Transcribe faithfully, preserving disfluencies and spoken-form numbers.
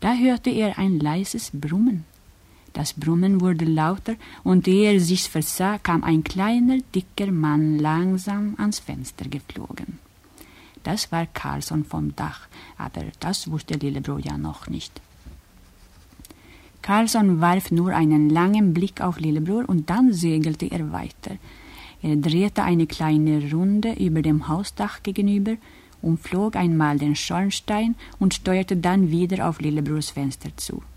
Da hörte er ein leises Brummen. Das Brummen wurde lauter, und ehe er sich's versah, kam ein kleiner, dicker Mann langsam ans Fenster geflogen. Das war Karlsson vom Dach, aber das wusste Lillebror ja noch nicht. Karlsson warf nur einen langen Blick auf Lillebror, und dann segelte er weiter. Er drehte eine kleine Runde über dem Hausdach gegenüber, umflog einmal den Schornstein und steuerte dann wieder auf Lillebrors Fenster zu.